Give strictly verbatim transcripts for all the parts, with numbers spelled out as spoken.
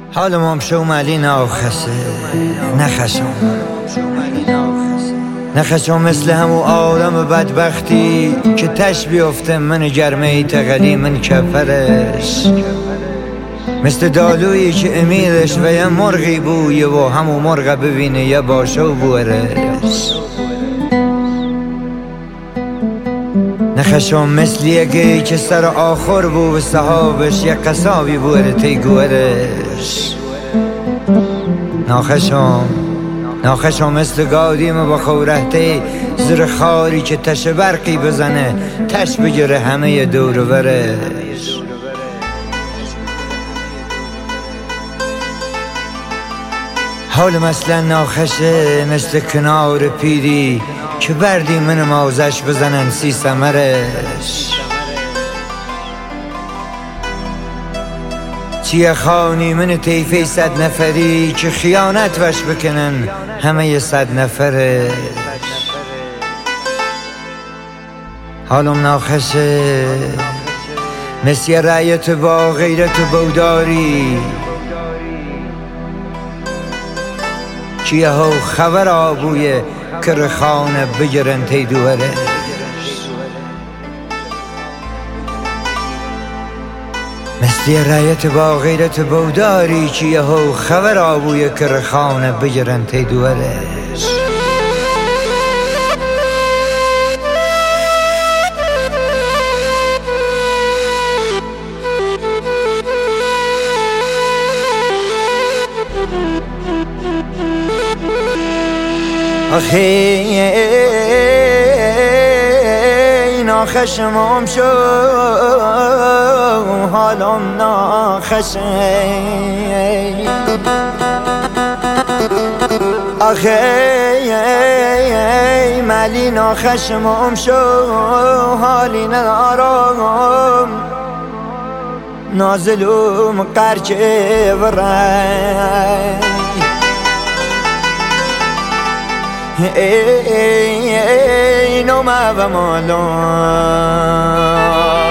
حال مامشو ملی ناخسه نخشم نخشم مثل همو آدم بدبختی که تش بیفته من گرمه تقلی من کفرش، مثل دالویی که امیدش و یه مرغی بویه و همو مرغ ببینه یه باشه و بورش. نخشم مثل یکی که سر آخر بو و صحابش یه قصابی بوره تی گورش. نخشم نخشم مثل گادیم با خورهتی زیر خاری که تش برقی بزنه تش بگیره همه دور و برش. حال مثلا ناخشه مثل کنار پیری که بردی من مازش بزنن سی سمرش. چیه خانی من تیفی صد نفری که خیانت وش بکنن همه صد نفرش. حالم ناخشه مثل رعیت با غیرت بوداری چیه ها خبر آبویه که رخانه بگرن تی دوهرش. مثل رایت با غیرت بوداری چیه ها خبر آبویه که رخانه بگرن تی دوهرش. آخی ناخشمم شو حالم ناخشه. آخی ملی ناخشمم شو حالی ندارم نازلوم قرچه ورای. ای ای نومه و مالم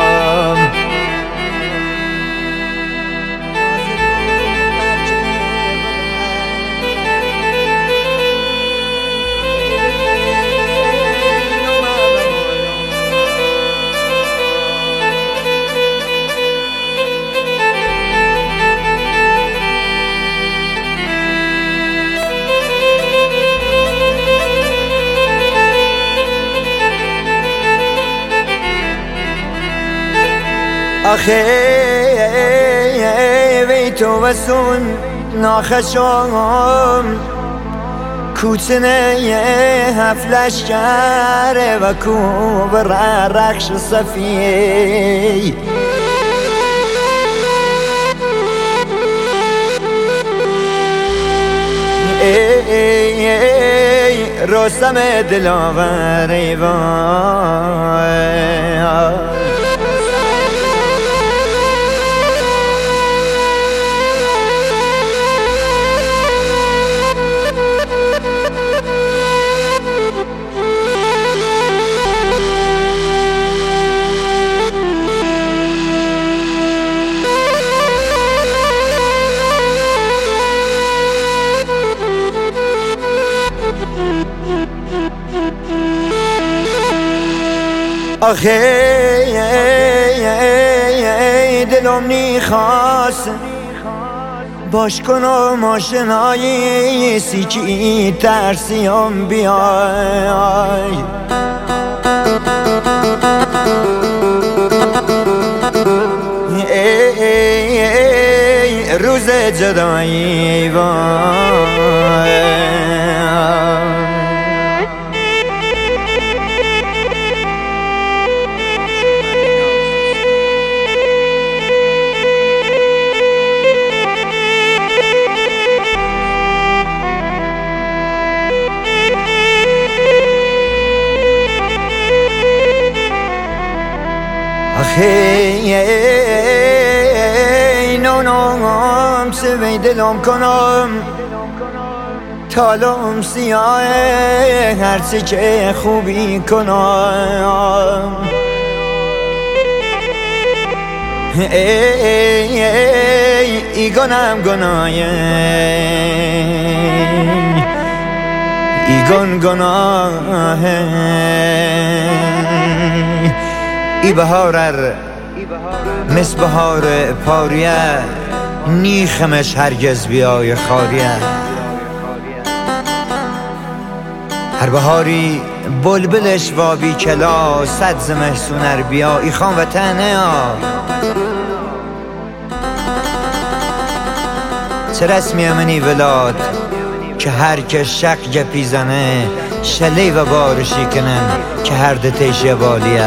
آخه وی تو بسون ناخشم کوچنه هفلش کره و کو بر رخش صفیه. ای ای رستم دلاور ای وای. آخه دلم نیخواست باش کنم آشنایی سیکی ترسیم بیای. ای ای روز جدایی وای. آخی نونم سوی دلم کنم تالم سیاه هرچی که خوبی کنم. ای ای ای گنم گنایه ای گن گناهه ای بهارر مثل بهار پاریه نیخمش هرگز بیای خاریه هر بهاری بلبلش و بی کلا صد زمستونر بیا ای خان وطنه ها چه رسمی منی ولاد که هر که شق گپی زنه شلی و بارشی کنن که هر دتش بالیه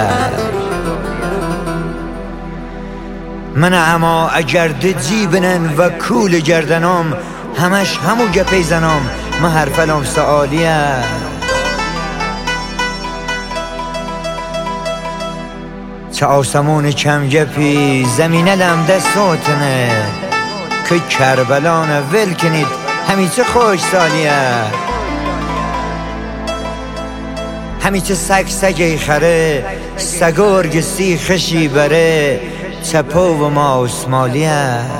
من اما اگر دجی بنن و کول گردنم همش همو گپی زنم من حرفلم سوالیه چه آسمون کم گپی زمینه لم دستاتنه که کربلان ول کنید همیچه خوش سالیه همیچه سگ سگی خره سگرگ سی خشی بره چپو و ماوس مالیه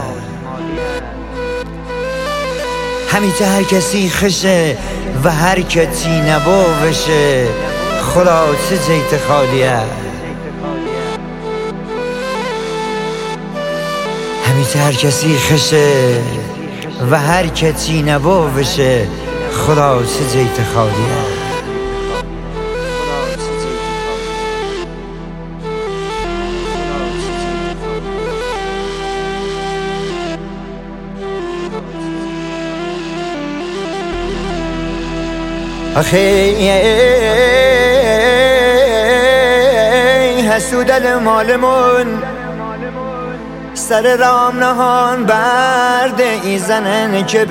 همیچه هر کسی خشه و هر کسی نبوشه خلاص جیت خالیه همیشه هر کسی خشه و هر کسی نبوشه خلاص جیت خالیه آخی حسودل مالمون سر رام نهان برده ای زنن که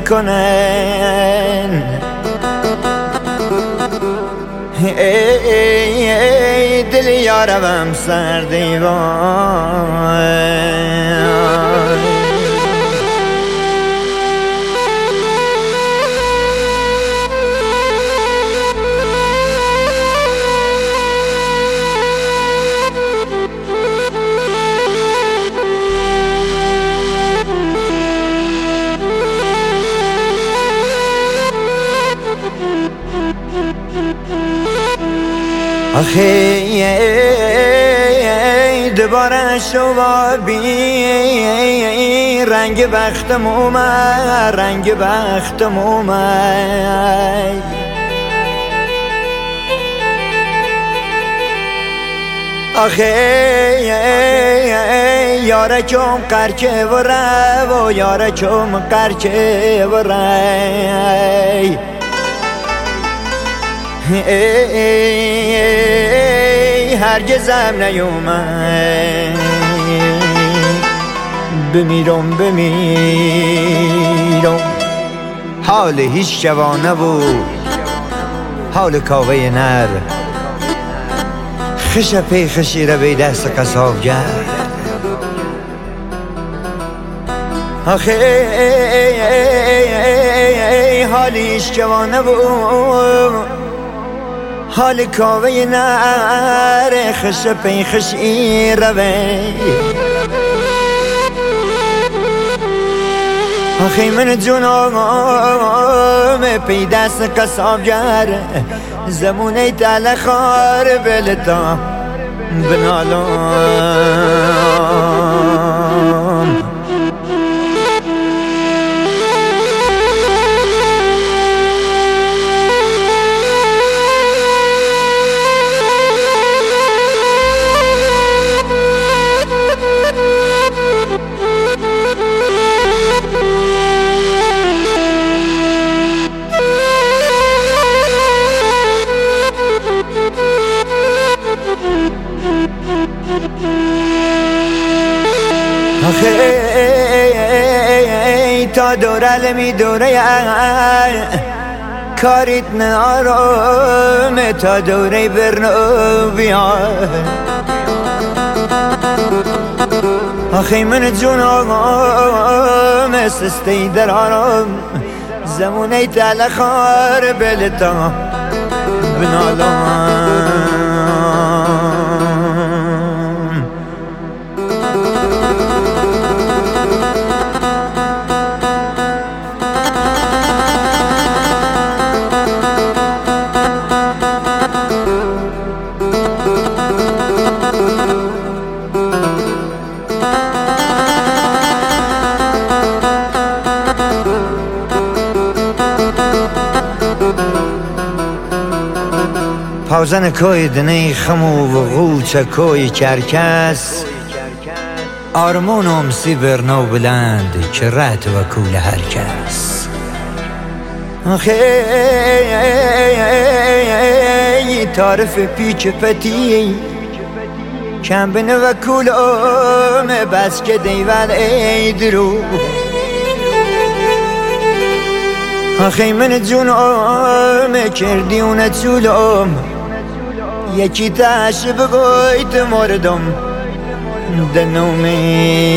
بکنن ای, ای, ای دل یارم سر دیوان آخی دوباره شوابی رنگ بختم اومد رنگ بختم اومد آخی یارکم قرکه و رو و یارکم قرکه و رو ای, ای, ای هرگزم نیومد بمیرم بمیرم حال هیچ جوانه بود حال کاوه نر خش پی خشی رو به دست قصاب کرد آخه حال هیچ جوانه بود حال کاوه نر خش پی خشی روی آخی من جونم پی دست قصابگر زمونه تل خار بلتا بنالم آخی تا دوره می دوره کاریت نارم تا دوره برنو بیان آخی من جونم سستی درارم زمونه تلخار بلتا بنالم پاوزن کوی دنی خمو و غوچه کوی کرکس آرمونم سی برنو بلند که رت و کول هر کس خیلی تعرف پیچ پتی کم بنه و کولم بس که دیول ای درو آخی من جونم کردی اونه چولم یکی تاش بگویت مردم دنومی.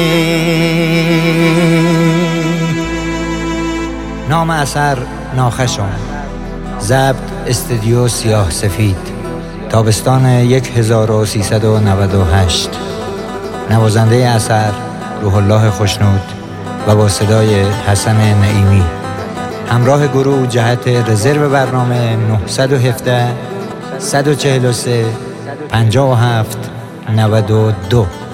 نام اثر ناخشم، ضبط استودیو سیاه سفید، تابستان یک هزار و سیصد و نود و هشت. نوازنده اثر روح الله خوشنود و با صدای حسن نعیمی. همراه گروه جهت رزرو برنامه نه یک هفت صد و چهل و سه پنجاه و هفت نود و دو.